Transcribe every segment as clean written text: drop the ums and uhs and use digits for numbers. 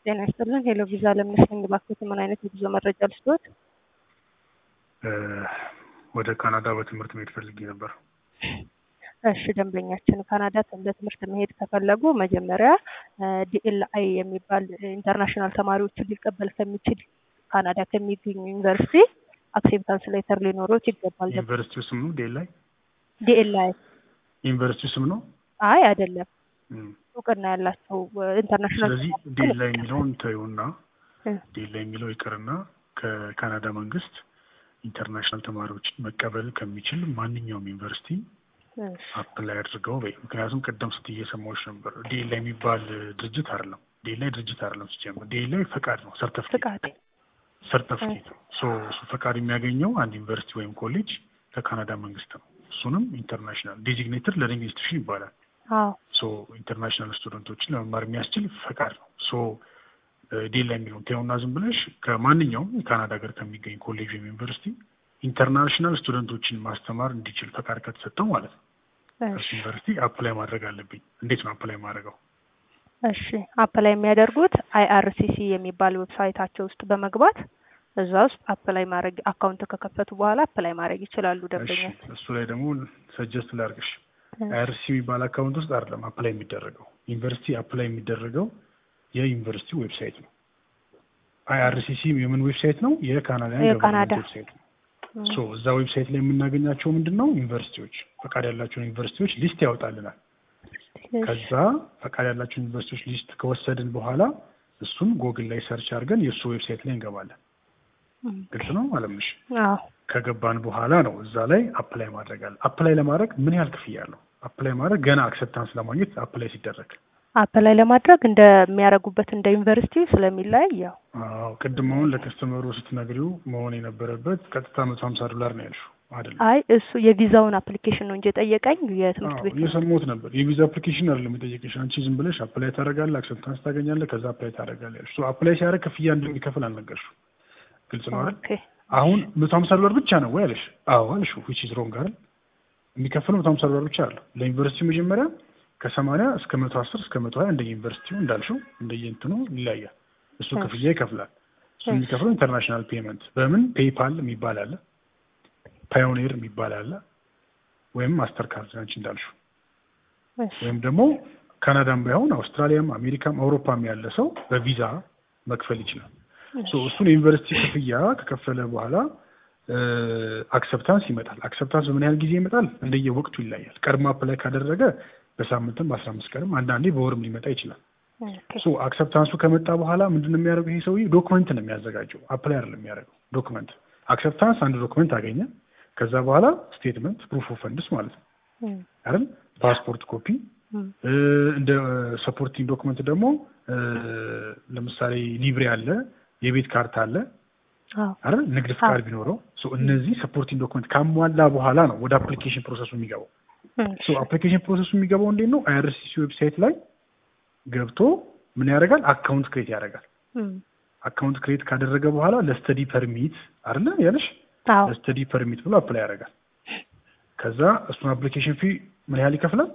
ጤና ይስጥልን። ሄሎ ቪዛ ለምንሽኝ ባክዎት ምን አይነት የጉዞ መረጃ ልስጥዎት? ወደ ካናዳ በትምህርት መሄድ ፈልጌ ነበር። እሺ ደንበኛችን ካናዳ ለትምህርት መሄድ ከፈለጉ መጀመሪያ ዲኤልአይ የሚባል ኢንተርናሽናል ተማሪዎችን ሊቀበል ከሚችል ካናዳ ከሚገኝ ዩኒቨርሲቲ አክሴፕታንስ ሌተር ሊኖሩት ይገባል። ዩኒቨርሲቲው ስም ነው ዲኤልአይ? ዲኤልአይ ዩኒቨርሲቲው ስም ነው? አይ አይደለም። እውቅና ያላቸው ኢንተርናሽናል። ስለዚህ ዲኤልአይ የሚለውን ተይውና ዲኤልአይ የሚለው ይቅርና ከካናዳ መንግስት ኢንተርናሽናል ተማሪዎችን መቀበል ከሚችል ማንኛውም ዩኒቨርሲቲ አፕላይ አድርገው በይ። ምክንያቱም ቀደም ስትይ እየሰማሁሽ ነበር። ዲኤልአይ የሚባል ድርጅት አይደለም። ዲኤልአይ ድርጅት አይደለም ሲጀምር። ዲኤልአይ ፈቃድ ነው፣ ሰርተፊኬት ነው። እሱ ፈቃድ የሚያገኘው አንድ ዩኒቨርሲቲ ወይም ኮሌጅ ከካናዳ መንግስት ነው። እሱንም ኢንተርናሽናል ዴዚግኔትድ ለርኒንግ ኢንስቲትዩሽን ይባላል። ኢንተርናሽናል ስቱደንቶችን ለመማር የሚያስችል ፈቃድ ነው። ዲኤልአይ የሚለውን ተይውና ዝም ብለሽ ከማንኛውም የካናዳ ሀገር ከሚገኝ ኮሌጅ ወይም ዩኒቨርሲቲ ኢንተርናሽናል ስቱደንቶችን ማስተማር እንዲችል ፈቃድ ከተሰጠው ማለት ነው እሱ ዩኒቨርሲቲ አፕላይ ማድረግ አለብኝ። እንዴት ነው አፕላይ ማድረገው? እሺ አፕላይ የሚያደርጉት አይአርሲሲ የሚባል ዌብሳይታቸው ውስጥ በመግባት እዛ ውስጥ አፕላይ ማድረግ አካውንት ከከፈቱ በኋላ አፕላይ ማድረግ ይችላሉ ደንበኛ። እሱ ላይ ደግሞ ሰጀስት ላድርግሽ። አይአርሲሲ የሚባል አካውንት ውስጥ አይደለም አፕላይ የሚደረገው። ዩኒቨርሲቲ አፕላይ የሚደረገው የዩኒቨርሲቲ ዌብሳይት ነው። አይአርሲሲ የምን ዌብሳይት ነው? የካናዳ ዌብሳይት ነው። እዛ ዌብሳይት ላይ የምናገኛቸው ምንድነው? ዩኒቨርሲቲዎች፣ ፈቃድ ያላቸው ዩኒቨርሲቲዎች ሊስት ያወጣልናል። ከዛ ፈቃድ ያላቸው ዩኒቨርሲቲዎች ሊስት ከወሰድን በኋላ እሱን ጎግል ላይ ሰርች አድርገን የእሱ ዌብሳይት ላይ እንገባለን። ግልጽ ነው አለምሽ? ከገባን በኋላ ነው እዛ ላይ አፕላይ ማድረግ አለ። አፕላይ ለማድረግ ምን ያህል ክፍያ አለው? አፕላይ ማድረግ ገና አክሰፕታንስ ለማግኘት አፕላይ ሲደረግ አፕላይ ለማድረግ እንደሚያደርጉበት እንደ ዩኒቨርሲቲ ስለሚለያይ ያው ቅድም አሁን ለከስተመሩ ስትነግሪው መሆን የነበረበት ቀጥታ $150 ነው ያልሽው አይደል? አይ እሱ የቪዛውን አፕሊኬሽን ነው እንጂ የጠየቀኝ የትምህርት ቤት የሰሞት ነበር። የቪዛ አፕሊኬሽን አይደለም የጠየቀሽ። አንቺ ዝም ብለሽ አፕላይ ታደርጋለህ፣ አክሰፕታንስ ታገኛለህ፣ ከዛ አፕላይ ታደርጋለህ ያልሽው። አፕላይ ሲያደርግ ክፍያ እንደሚከፍል አልነገርሽው። ግልጽ ነው አይደል? አሁን $150 ብቻ ነው ወይ አለሽ? አዎ አልሽው። which is wrong አይደል? የሚከፍለው $150 ብቻ አይደል? ለዩኒቨርሲቲ መጀመሪያ ከ80 እስከ 110 እስከ 120 እንደ ዩኒቨርሲቲው እንዳልሽው እንደየእንትኑ ይለያያል። እሱ ክፍያ ይከፍላል። እሱ የሚከፍለው ኢንተርናሽናል ፔመንት በምን ፔይፓል የሚባል አለ፣ ፓዮኒር የሚባል አለ፣ ወይም ማስተር ካርድ አንቺ እንዳልሽው፣ ወይም ደግሞ ካናዳም ባይሆን አውስትራሊያም አሜሪካም አውሮፓም ያለ ሰው በቪዛ መክፈል ይችላል። እሱን የዩኒቨርሲቲ ክፍያ ከከፈለ በኋላ አክሰፕታንስ ይመጣል። አክሰፕታንስ በምን ያህል ጊዜ ይመጣል? እንደየወቅቱ ይለያል። ቀድሞ አፕላይ ካደረገ በሳምንትም በ15 ቀንም አንዳንዴ በወርም ሊመጣ ይችላል። አክሰፕታንሱ ከመጣ በኋላ ምንድነው የሚያደርገው? ይሄ ሰውዬ ዶክመንት ነው የሚያዘጋጀው። አፕላይ አይደለም የሚያደርገው፣ ዶክመንት። አክሰፕታንስ አንድ ዶክመንት አገኘ። ከዛ በኋላ ስቴትመንት ፕሩፍ ኦፍ ፈንድስ ማለት ነው አይደል? ፓስፖርት ኮፒ፣ እንደ ሰፖርቲንግ ዶክመንት ደግሞ ለምሳሌ ሊብሬ አለ፣ የቤት ካርታ አለ አይደል? ንግድ ፍቃድ ቢኖረው እነዚህ ሰፖርቲንግ ዶክመንት ካሟላ በኋላ ነው ወደ አፕሊኬሽን ፕሮሰሱ የሚገባው። አፕሊኬሽን ፕሮሰሱ የሚገባው እንዴት ነው? አይአርሲሲ ዌብሳይት ላይ ገብቶ ምን ያደርጋል? አካውንት ክሬት ያደርጋል። አካውንት ክሬት ካደረገ በኋላ ለስተዲ ፐርሚት አይደለ ያለሽ? ለስተዲ ፐርሚት ብሎ አፕላይ ያደርጋል። ከዛ እሱን አፕሊኬሽን ፊ ምን ያህል ይከፍላል?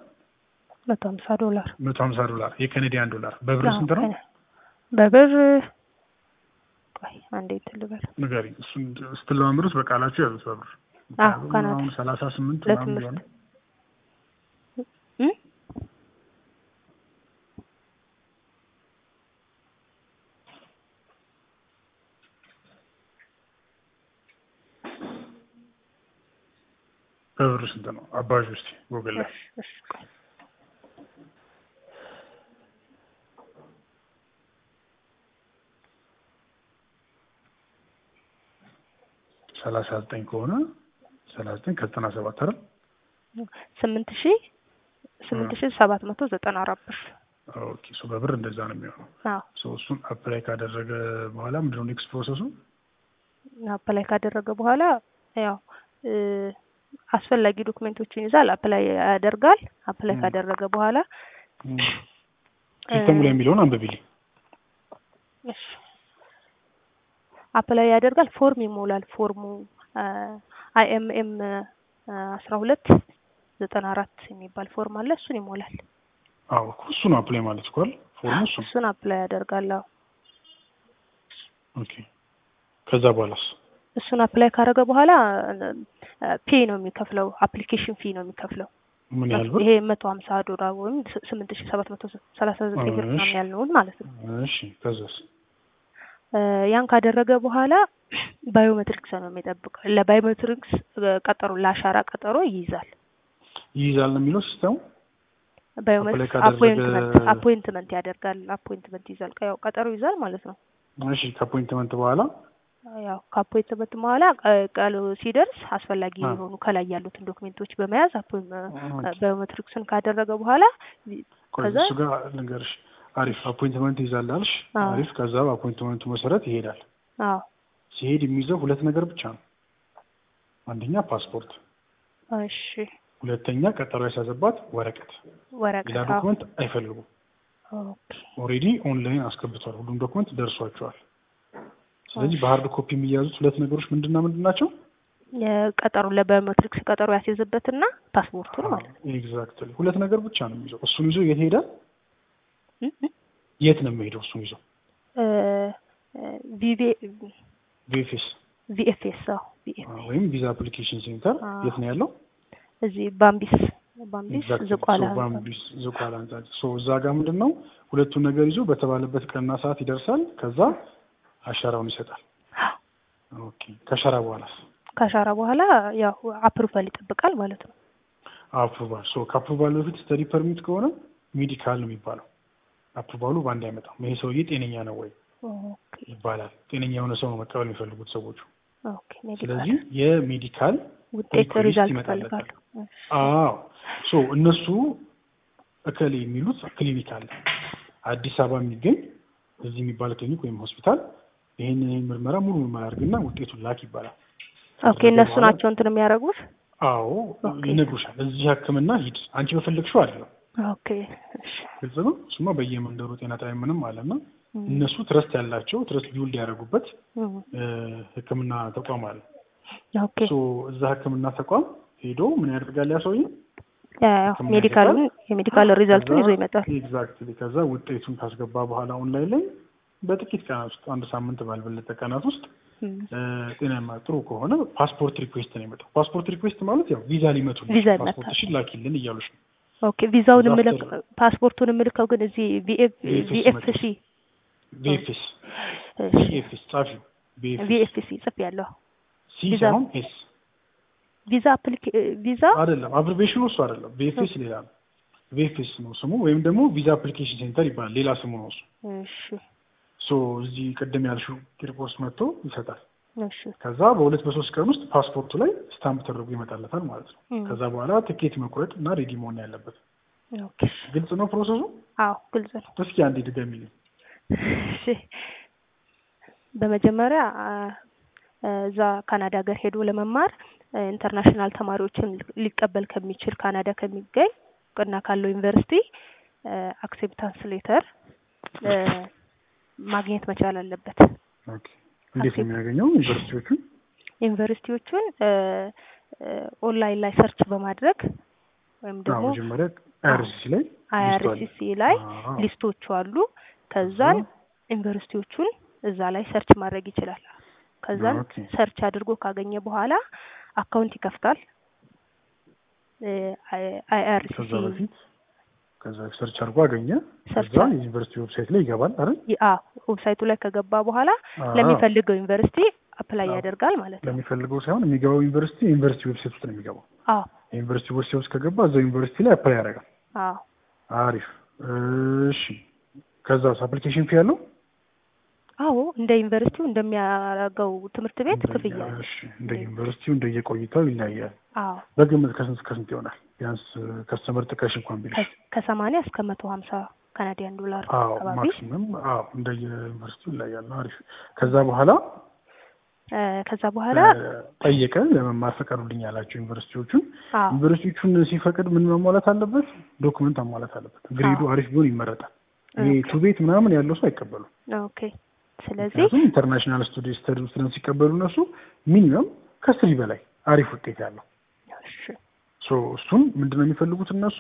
$150 $150 የካናዲያን ዶላር። በብር ስንት ነው? በብር አንዴ ትልበል ንገሪኝ። እሱን ስትለማምሩት በቃላችሁ ያሉት በብር አሁን 38 ምናምን ቢሆን በብር ስንት ነው? አባዥ ውስጥ ጎግል ላይ $39 ከሆነ 39 ከ97 አይደል? 8794 ብር። ኦኬ በብር እንደዛ ነው የሚሆነው። እሱን አፕላይ ካደረገ በኋላ ምንድነው ኔክስት ፕሮሰሱ? አፕላይ ካደረገ በኋላ ያው አስፈላጊ ዶክመንቶችን ይዛል፣ አፕላይ ያደርጋል። አፕላይ ካደረገ በኋላ ሲስተሙ ላይ የሚለውን አንብቢልኝ። እሺ አፕላይ ያደርጋል፣ ፎርም ይሞላል። ፎርሙ IMM 1294 የሚባል ፎርም አለ፣ እሱን ይሞላል። እሱ ነው አፕላይ ማለት እኮ አይደል? ፎርሙ እሱን አፕላይ ያደርጋል። ኦኬ ከዛ በኋላስ እሱን አፕላይ ካደረገ በኋላ ፔ ነው የሚከፍለው አፕሊኬሽን ፊ ነው የሚከፍለው ምን ያህል ብር? ይሄ $150 ወይም 8739 ብር ነው ያልነው ማለት ነው። እሺ ከዛስ ያን ካደረገ በኋላ ባዮሜትሪክስ ነው የሚጠብቀው። ለባዮሜትሪክስ ቀጠሮ ለአሻራ ቀጠሮ ይይዛል ነው የሚለው ሲስተሙ። ባዮሜትሪክስ አፖይንትመንት ያደርጋል። አፖይንትመንት ይዛል ያው ቀጠሮ ይዛል ማለት ነው። እሺ ከአፖይንትመንት በኋላ ያው ከአፖይንትመንት በኋላ ቃሉ ሲደርስ አስፈላጊ የሆኑ ከላይ ያሉትን ዶክመንቶች በመያዝ ባዮሜትሪክስን ካደረገ በኋላ ከዛ እሱ ጋር ልንገርሽ አሪፍ አፖይንትመንት ይዛላልሽ አሪፍ ከዛ በአፖይንትመንቱ መሰረት ይሄዳል። ሲሄድ የሚይዘው ሁለት ነገር ብቻ ነው። አንደኛ ፓስፖርት፣ እሺ ሁለተኛ ቀጠሮ ያሳዘባት ወረቀት ሌላ ዶክመንት አይፈልጉም። ኦኬ ኦሬዲ ኦንላይን አስገብቷል። ሁሉም ዶክመንት ደርሷቸዋል። ስለዚህ በሃርድ ኮፒ የሚያዙት ሁለት ነገሮች ምንድን ናቸው? የቀጠሮ ለባዮሜትሪክስ ቀጠሮ ያስይዝበትና ፓስፖርቱን ማለት ነው። ኤግዛክትሊ ሁለት ነገር ብቻ ነው የሚይዘው። እሱን ይዞ የት ሄዳል? የት ነው የሚሄደው? እሱን ይዞ ቪኤፍኤስ ወይም ቪዛ አፕሊኬሽን ሴንተር የት ነው ያለው? እዚህ ባምቢስ ዝቋላ ህንጻ። እዛ ጋር ምንድን ነው ሁለቱን ነገር ይዞ በተባለበት ቀንና ሰዓት ይደርሳል። ከዛ አሻራውን ይሰጣል። ኦኬ ከሻራ በኋላ ያው አፕሩቫል ይጠብቃል ማለት ነው። አፕሩቫል ከአፕሩቫል በፊት ስተዲ ፐርሚት ከሆነ ሜዲካል ነው የሚባለው። አፕሩቫሉ በአንድ አይመጣም። ይሄ ሰውዬ ጤነኛ ነው ወይ ይባላል። ጤነኛ የሆነ ሰው ነው መቀበል የሚፈልጉት ሰዎቹ። ስለዚህ የሜዲካል ውጤት ሪዛልት ይፈልጋሉ። እነሱ እከሌ የሚሉት ክሊኒክ አለ አዲስ አበባ የሚገኝ እዚህ የሚባል ክሊኒክ ወይም ሆስፒታል ይሄን ምርመራ ሙሉ ምርመራ አድርግና ውጤቱን ላክ ይባላል። ኦኬ እነሱ ናቸው እንትን የሚያደርጉት? አዎ ይነግሩሻል። እዚህ ሕክምና ሂድ አንቺ በፈለግሽው አይደለም። ኦኬ እሺ ግልጽ ነው። እሱማ በየመንደሩ ጤና ጣቢያ ምንም አለና እነሱ ትረስት ያላቸው ትረስት ቢውልድ ያደረጉበት ሕክምና ተቋም አለ። ኦኬ እዛ ሕክምና ተቋም ሄዶ ምን ያደርጋል? ያ ሰውዬ የሜዲካል ሪዛልቱን ይዞ ይመጣል። ኤግዛክትሊ ከዛ ውጤቱን ካስገባ በኋላ ኦንላይን ላይ በጥቂት ቀናት ውስጥ አንድ ሳምንት ባልበለጠ ቀናት ውስጥ ጤናማ ጥሩ ከሆነ ፓስፖርት ሪኩዌስት ነው የመጣው። ፓስፖርት ሪኩዌስት ማለት ያው ቪዛ ሊመቱ ፓስፖርትሽን ላኪልን እያሉሽ ነው። ኦኬ ቪዛውን ፓስፖርቱን የምልከው ግን እዚህ ቪኤፍኤስ ጻፊው ቪኤፍኤስ ጽፌያለሁ። ሳይሆን ኤስ ቪዛ አይደለም። አብሪቬሽኑ እሱ አይደለም። ቪኤፍኤስ ሌላ ነው። ቪኤፍኤስ ነው ስሙ ወይም ደግሞ ቪዛ አፕሊኬሽን ሴንተር ይባላል። ሌላ ስሙ ነው እሱ። እሺ እዚህ ቅድም ያልሽው ቂርቆስ መጥቶ ይሰጣል። እሺ ከዛ በ2-3 ቀን ውስጥ ፓስፖርቱ ላይ ስታምፕ ተደርጎ ይመጣለታል ማለት ነው። ከዛ በኋላ ትኬት መቁረጥ እና ሬዲ መሆን ያለበት። ኦኬ ግልጽ ነው ፕሮሰሱ? አዎ ግልጽ ነው። እስኪ አንዴ ድገሚልኝ። እሺ በመጀመሪያ እዛ ካናዳ ሀገር ሄዶ ለመማር ኢንተርናሽናል ተማሪዎችን ሊቀበል ከሚችል ካናዳ ከሚገኝ ቅና ካለው ዩኒቨርሲቲ አክሴፕታንስ ሌተር ማግኘት መቻል አለበት። ኦኬ እንዴት ነው የሚያገኘው? ዩኒቨርሲቲዎቹን ኦንላይን ላይ ሰርች በማድረግ ወይም ደግሞ መጀመሪያ አይአርሲሲ ላይ ሊስቶቹ አሉ። ከዛን ዩኒቨርሲቲዎቹን እዛ ላይ ሰርች ማድረግ ይችላል። ከዛን ሰርች አድርጎ ካገኘ በኋላ አካውንት ይከፍታል። አይአርሲሲ ከዛ ሰርች አድርጎ አገኘ። ከዛ ዩኒቨርሲቲ ዌብሳይት ላይ ይገባል አይደል? ዌብሳይቱ ላይ ከገባ በኋላ ለሚፈልገው ዩኒቨርሲቲ አፕላይ ያደርጋል ማለት ነው። ለሚፈልገው ሳይሆን የሚገባው ዩኒቨርሲቲ ዌብሳይት ውስጥ ነው የሚገባው። ዩኒቨርሲቲ ዌብሳይት ውስጥ ከገባ እዛው ዩኒቨርሲቲ ላይ አፕላይ ያደርጋል። አሪፍ እሺ። ከዛስ አፕሊኬሽን ፊ ያለው? አዎ እንደ ዩኒቨርሲቲው እንደሚያደርገው ትምህርት ቤት ክፍያ። እሺ እንደ ዩኒቨርሲቲው እንደየቆይታው ይለያያል። በግምት ከስንት ይሆናል? ቢያንስ ከስተመር ጥቀሽ እንኳን ቢልሽ ከ80 እስከ 150 ካናዲያን ዶላር አካባቢ ማክሲመም። እንደ ዩኒቨርሲቲው ይለያያል። አሪፍ። ከዛ በኋላ ጠየቀ። ለመማር ፈቀዱልኝ ያላቸው ዩኒቨርሲቲዎቹን ሲፈቅድ ምን መሟላት አለበት? ዶክመንት ማሟላት አለበት። ግሬዱ አሪፍ ቢሆን ይመረጣል። ይሄ ቱቤት ምናምን ያለው ሰው አይቀበሉም። ኦኬ ስለዚህ ኢንተርናሽናል ስቱደንት ሲቀበሉ እነሱ ሚኒመም ከ3 በላይ አሪፍ ውጤት ያለው። እሱን ምንድነው የሚፈልጉት እነሱ?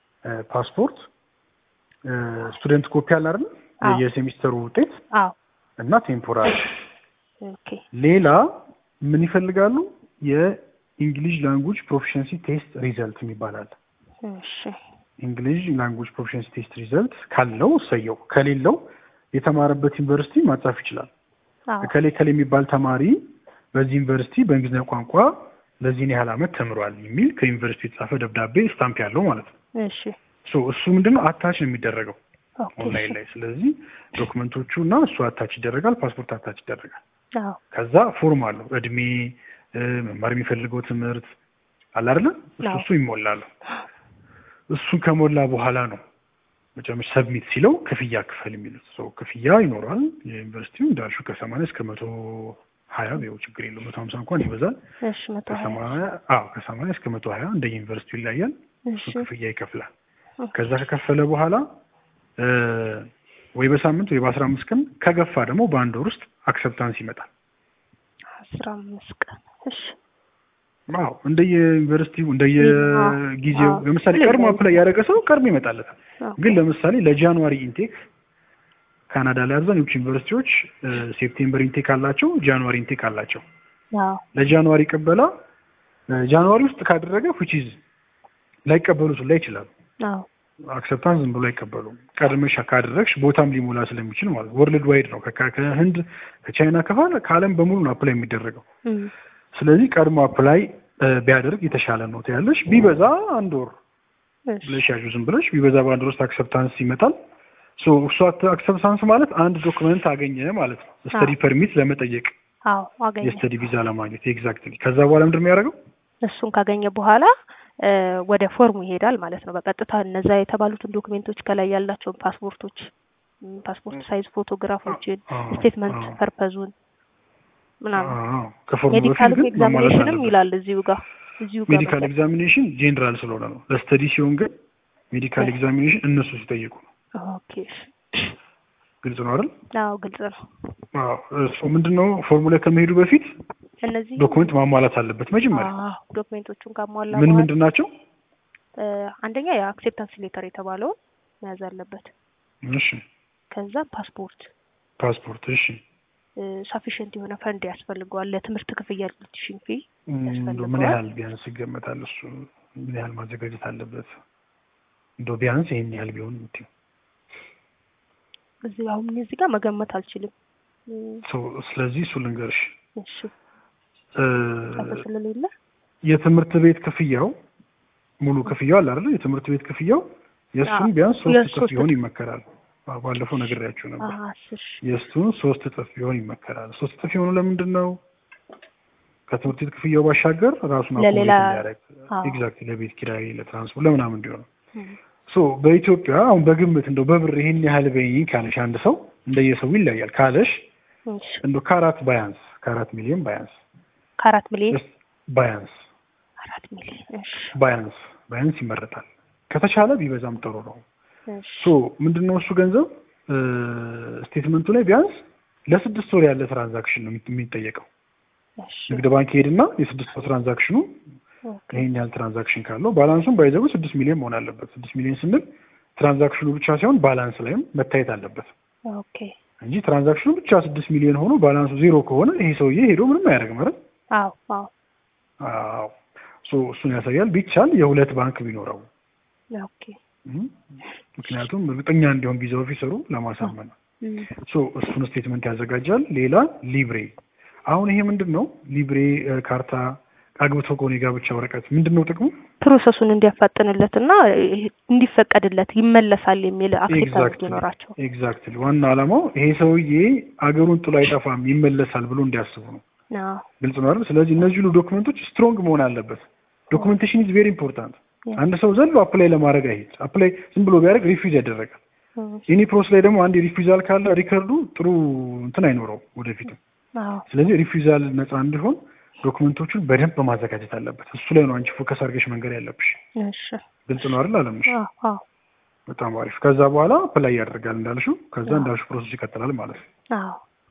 ፓስፖርት፣ ስቱደንት ኮፒ አለ አይደል? የሴሚስተሩ ውጤት እና ቴምፖራሪ። ኦኬ ሌላ ምን ይፈልጋሉ? የእንግሊሽ ላንጉጅ ፕሮፊሸንሲ ቴስት ሪዘልት ይባላል። እሺ እንግሊሽ ላንጉጅ ፕሮፊሸንሲ ቴስት ሪዘልት ካለው ሰየው፣ ከሌለው የተማረበት ዩኒቨርሲቲ ማጻፍ ይችላል። ከሌ የሚባል ተማሪ በዚህ ዩኒቨርሲቲ በእንግሊዝኛ ቋንቋ ለዚህን ያህል ዓመት ተምሯል የሚል ከዩኒቨርሲቲ የተጻፈ ደብዳቤ ስታምፕ ያለው ማለት ነው። እሺ እሱ ምንድነው አታች ነው የሚደረገው ኦንላይን ላይ። ስለዚህ ዶክመንቶቹ እና እሱ አታች ይደረጋል፣ ፓስፖርት አታች ይደረጋል። ከዛ ፎርም አለው እድሜ፣ መማር የሚፈልገው ትምህርት አለ አይደል? እሱ ይሞላል። እሱ ከሞላ በኋላ ነው መጨረሻ ሰብሚት ሲለው ክፍያ ክፈል የሚሉት። ክፍያ ይኖራል። የዩኒቨርሲቲው እንዳልሽው ከ80 እስከ 120 ነው፣ ችግር የለውም። 150 እንኳን ይበዛል። እሺ 120 ከ80 እስከ 120 እንደ ዩኒቨርሲቲው ይለያል። እሱ ክፍያ ይከፍላል። ከዛ ከከፈለ በኋላ ወይ በሳምንት ወይ በ15 ቀን ከገፋ ደግሞ በአንድ ወር ውስጥ አክሰፕታንስ ይመጣል። 15 ቀን። እሺ እንደየዩኒቨርሲቲው እንደየጊዜው። ለምሳሌ ቀድሞ አፕላይ ያደረገ ሰው ቀድሞ ይመጣለታል። ግን ለምሳሌ ለጃንዋሪ ኢንቴክ ካናዳ ላይ አብዛኞቹ ዩኒቨርሲቲዎች ሴፕቴምበር ኢንቴክ አላቸው፣ ጃንዋሪ ኢንቴክ አላቸው። ለጃንዋሪ ቀበላ ጃንዋሪ ውስጥ ካደረገ which is ላይቀበሉት ላይ ይችላል። አክሰፕታንስ ዝም ብሎ አይቀበሉም። ቀድመሽ ካደረግሽ ቦታም ሊሞላ ስለሚችል ማለት ወርልድ ዋይድ ነው። ከህንድ ከቻይና ከዓለም በሙሉ ነው አፕላይ የሚደረገው። ስለዚህ ቀድሞ አፕላይ ቢያደርግ የተሻለ ነው ትያለሽ። ቢበዛ አንድ ወር ብለሽ ያዡ ዝም ብለሽ ቢበዛ በአንድ ወር ውስጥ አክሰፕታንስ ይመጣል። እሱ አክሰፕታንስ ማለት አንድ ዶክመንት አገኘ ማለት ነው። ስተዲ ፐርሚት ለመጠየቅ አገኘ፣ የስተዲ ቪዛ ለማግኘት ኤግዛክትሊ። ከዛ በኋላ ምንድን ነው የሚያደርገው? እሱን ካገኘ በኋላ ወደ ፎርሙ ይሄዳል ማለት ነው። በቀጥታ እነዛ የተባሉትን ዶክሜንቶች ከላይ ያላቸውን ፓስፖርት ሳይዝ ፎቶግራፎችን፣ ስቴትመንት ፐርፐዙን ምናምን ሜዲካል ኤግዛሚኔሽንም ይላል እዚሁ ጋር ሜዲካል ኤግዛሚኔሽን ጄኔራል ስለሆነ ነው። ለስተዲ ሲሆን ግን ሜዲካል ኤግዛሚኔሽን እነሱ ሲጠይቁ ነው። ኦኬ ግልጽ ነው አይደል? አዎ ግልጽ ነው። እሱ ምንድነው ፎርሙላ ከመሄዱ በፊት እነዚህ ዶክመንት ማሟላት አለበት መጀመሪያ። ዶክመንቶቹን ካሟላ ምንድን ናቸው? አንደኛ የአክሴፕታንስ ሌተር የተባለውን መያዝ አለበት። እሺ ከዛ ፓስፖርት። እሺ ሳፊሽንት የሆነ ፈንድ ያስፈልገዋል ለትምህርት ክፍያ ቱዊሽን ፊ ያስፈልገዋል። ምን ያህል ቢያንስ ይገመታል? እሱ ምን ያህል ማዘጋጀት አለበት? እንደው ቢያንስ ይሄን ያህል ቢሆን እንዴ? እዚህ ጋር መገመት አልችልም። ስለዚህ እሱ ልንገርሽ። እሺ ስለሌለ የትምህርት ቤት ክፍያው ሙሉ ክፍያው አለ አይደል? የትምህርት ቤት ክፍያው የእሱን ቢያንስ 3 እጥፍ ቢሆን ይመከራል። ባለፈው ነግሬያችሁ ነበር። የእሱን 3 እጥፍ ቢሆን ይመከራል። 3 እጥፍ የሆነው ለምንድን ነው? ከትምህርት ቤት ክፍያው ባሻገር ራሱን አቆም ያደርግ ኤግዛክትሊ ለቤት ኪራይ፣ ለትራንስፖርት፣ ለምናምን እንዲሆን በኢትዮጵያ አሁን በግምት እንደው በብር ይሄን ያህል በይኝ ካለሽ አንድ ሰው እንደየሰው ይለያል ካለሽ እንደው ከ4 ሚሊዮን ባያንስ 4 ሚሊዮን ባያንስ 4 ሚሊዮን እሺ ባያንስ ይመረጣል። ከተቻለ ቢበዛም ጥሩ ነው። ምንድነው እሱ ገንዘብ ስቴትመንቱ ላይ ቢያንስ ለ6 ወር ያለ ትራንዛክሽን ነው የሚጠየቀው። ንግድ ባንክ ሄድና የ6 ወር ትራንዛክሽኑ ይሄን ያህል ትራንዛክሽን ካለው ባላንሱን ባይዘው 6 ሚሊዮን መሆን አለበት። 6 ሚሊዮን ስንል ትራንዛክሽኑ ብቻ ሳይሆን ባላንስ ላይም መታየት አለበት። እንጂ ትራንዛክሽኑ ብቻ 6 ሚሊዮን ሆኖ ባላንሱ 0 ከሆነ ይሄ ሰውዬ ሄዶ ምንም አያደርግም አይደል? እሱን ያሳያል። ቢቻል የሁለት ባንክ ቢኖረው ምክንያቱም እርግጠኛ እንዲሆን ቪዛ ኦፊሰሩ ለማሳመን እሱን ስቴትመንት ያዘጋጃል። ሌላ ሊብሬ። አሁን ይሄ ምንድነው? ሊብሬ ካርታ አግብቶ ከሆነ የጋብቻ ወረቀት ምንድነው ጥቅሙ? ፕሮሰሱን እንዲያፋጥንለትና እንዲፈቀድለት ይመለሳል የሚል አክሴፕታንስ ይኖራቸው። ኤግዛክትሊ ዋና ዓላማው ይሄ ሰውዬ አገሩን ጥሎ አይጠፋም ይመለሳል ብሎ እንዲያስቡ ነው። ግልጽ ነው አይደል? ስለዚህ እነዚህ ሁሉ ዶክመንቶች ስትሮንግ መሆን አለበት። ዶክመንቴሽን ኢዝ ቬሪ ኢምፖርታንት። አንድ ሰው ዘሎ አፕላይ ለማድረግ አይሄድ። አፕላይ ዝም ብሎ ቢያደርግ ሪፊውዝ ያደረጋል። ኢኒ ፕሮሰስ ላይ ደግሞ አንድ ሪፊውዛል ካለ ሪከርዱ ጥሩ እንትን አይኖረው ወደፊት። ስለዚህ ሪፊውዛል ነፃ እንዲሆን ዶክመንቶቹን በደንብ በማዘጋጀት አለበት። እሱ ላይ ነው አንቺ ፎከስ አድርገሽ መንገድ ያለብሽ። እሺ ግልጽ ነው አይደል? አለምሽ በጣም አሪፍ። ከዛ በኋላ አፕላይ ያደርጋል እንዳልሽው። ከዛ እንዳልሽው ፕሮሰስ ይቀጥላል ማለት ነው።